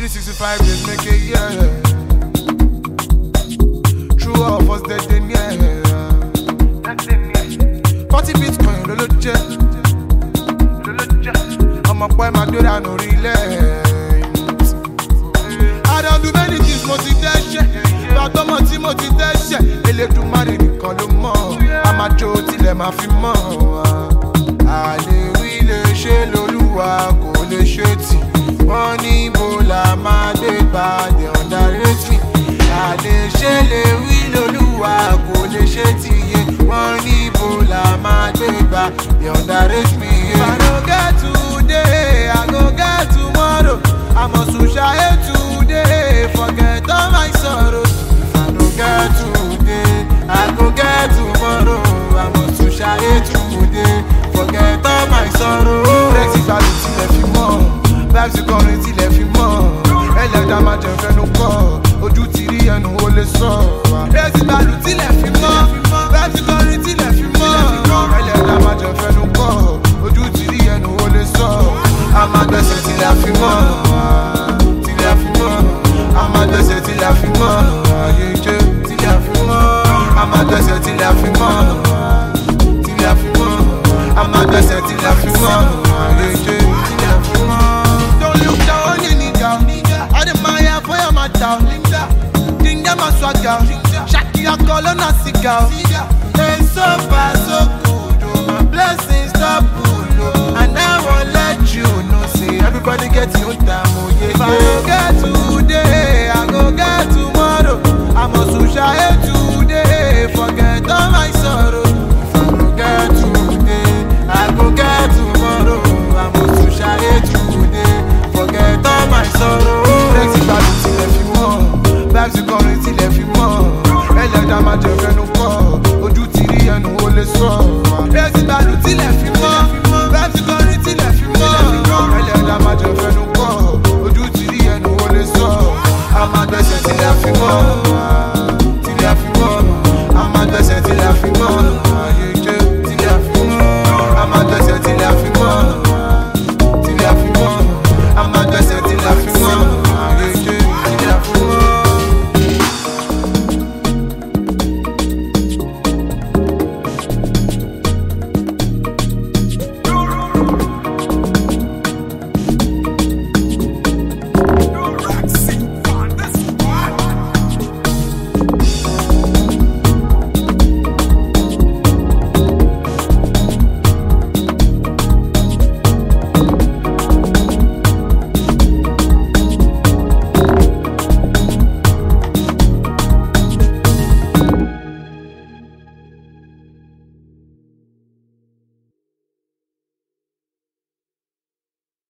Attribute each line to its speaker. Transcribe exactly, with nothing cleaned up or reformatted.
Speaker 1: three sixty-five days make a year. True of us dead in yeah. forty bitcoin lolo je. I'm a boy, my daughter no relay. I don't do many things, motivation. But I'm a team motivation. Ele do marry ni kan lo mo. I'm a jo till em a fi mo. Ale wi le se loluwa ko le se ti. Wọ́n ní bo la máa dé bá they underrate me. Ale se le wi loluwa ko le se ti ye. Wọ́n ní bo la máa dé bá they underrate me. If I don't get today, I go get tomorrow. I must shine today, forget all my sorrows. If I don't get today, I go get tomorrow. I must shine today, forget all my sorrows. Flexi value till if you more, vibes you calling till if you more. Ẹlẹ́dàá máa jẹ fẹ́ ló kọ́, ojú ti rí ẹnu ó lè sọ. Flexi value till if you more, vibes you calling till if you more. Ẹlẹ́dàá máa jẹ fẹ́ ló kọ́, ojú ti rí ẹnu ó lè sọ. A máa gbẹ̀sẹ̀ till if you more. I'm a desert till I feel more. Till I feel more. I'm a desert till I feel more. Till I feel more. I'm a desert till I feel more. Till I feel more. Don't look down on your nigga. I admire for your matter. Dinga my swagger. Shaki a call on a cigar. It's so far so good. Oh, my blessings stop good. And I won't let you know. See everybody get you down.